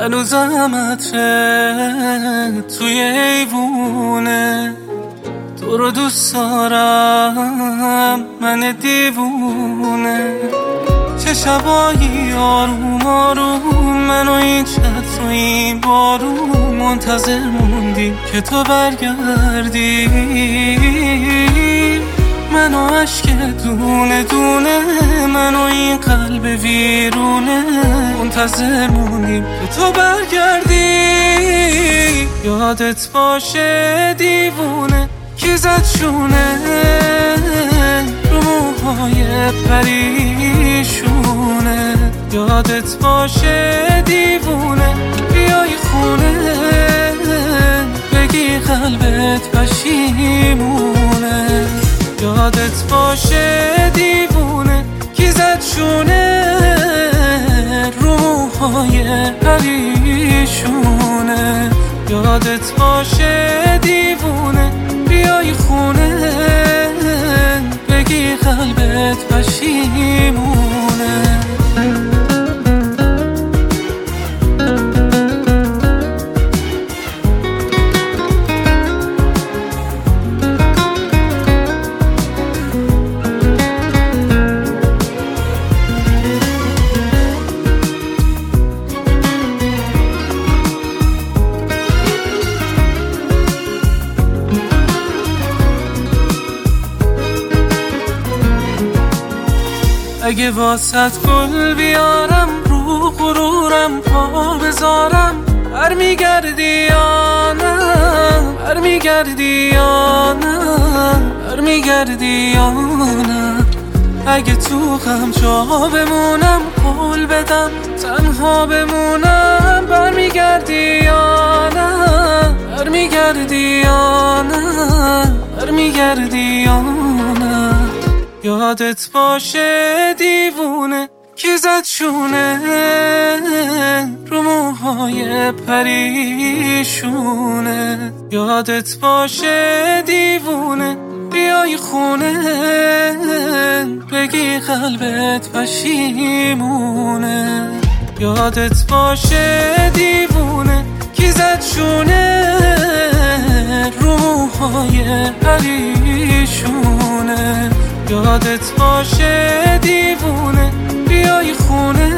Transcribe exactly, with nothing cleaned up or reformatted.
هنوزم عطره توی ایوونه، تو رو دوست دارم من دیوونه. چه شبایی آروم آروم من و این چت و این بارون منتظر موندیم که تو برگردی. من و عشق دونه دونه، من و این قلب ویرونه منتظر موندیم که تو برگردی. یادت باشه دیوونه کی زد شونه رو موهای پریشونه. یادت باشه دیوونه بیای خونه بگی قلبت پشیمونه. یادت باشه دیوونه کی زد شونه رو موهای پریشونه. یادت باشه دیوونه بیای خونه بگی قلبت پشیمونه. اگه واسط گل بیارم رو غرورم پا بذارم، برمیگردی یا نه برمیگردی یا نه برمیگردی یا نه. اگه تو غم جا بمونم قول بدم تنها بمونم، برمیگردی یا نه برمیگردی یا نه برمیگردی یا نه. یادت باشه دیوونه کی زد شونه رو موهای پریشونه. یادت باشه دیوونه بیای خونه بگی قلبت پشیمونه. یادت باشه دیوونه کی زد شونه رو موهای پریشونه. یادت باشه دیوونه بیای خونه